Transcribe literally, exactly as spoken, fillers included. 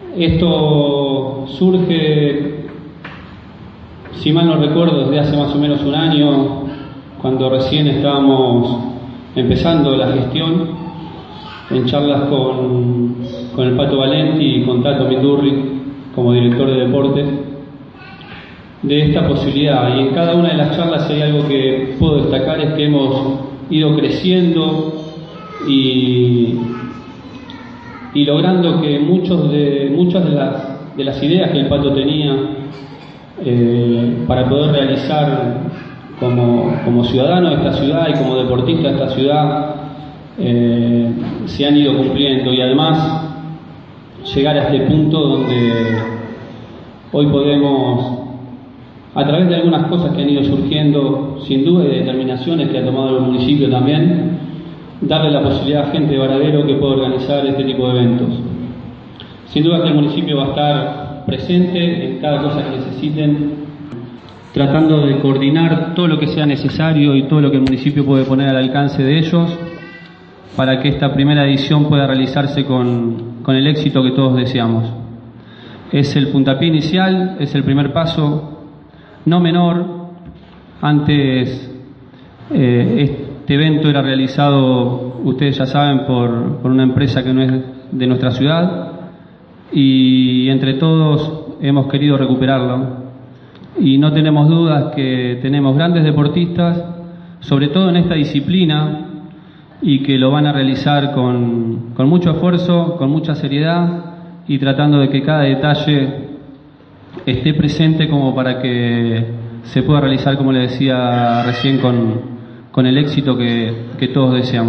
Esto surge, si mal no recuerdo, desde hace más o menos un año, cuando recién estábamos empezando la gestión, en charlas con, con el Pato Valenti y con Tato Mindurri como director de deportes, de esta posibilidad. Y en cada una de las charlas, si hay algo que puedo destacar, es que hemos ido creciendo y, y logrando que muchos de, muchas de las, de las ideas que el Pato tenía eh, para poder realizar como, como ciudadano de esta ciudad y como deportista de esta ciudad eh, se han ido cumpliendo, y además llegar a este punto donde hoy podemos, a través de algunas cosas que han ido surgiendo, sin duda, y determinaciones que ha tomado el municipio también, darle la posibilidad a gente de Varadero que pueda organizar este tipo de eventos. Sin duda que el municipio va a estar presente en cada cosa que necesiten, tratando de coordinar todo lo que sea necesario y todo lo que el municipio puede poner al alcance de ellos para que esta primera edición pueda realizarse con, con el éxito que todos deseamos. Es el puntapié inicial, es el primer paso, no menor. Antes eh, este evento era realizado, ustedes ya saben, por, por una empresa que no es de nuestra ciudad, y entre todos hemos querido recuperarlo. Y no tenemos dudas que tenemos grandes deportistas, sobre todo en esta disciplina, y que lo van a realizar con, con mucho esfuerzo, con mucha seriedad, y tratando de que cada detalle esté presente como para que se pueda realizar, como le decía recién, con, con el éxito que, que todos deseamos.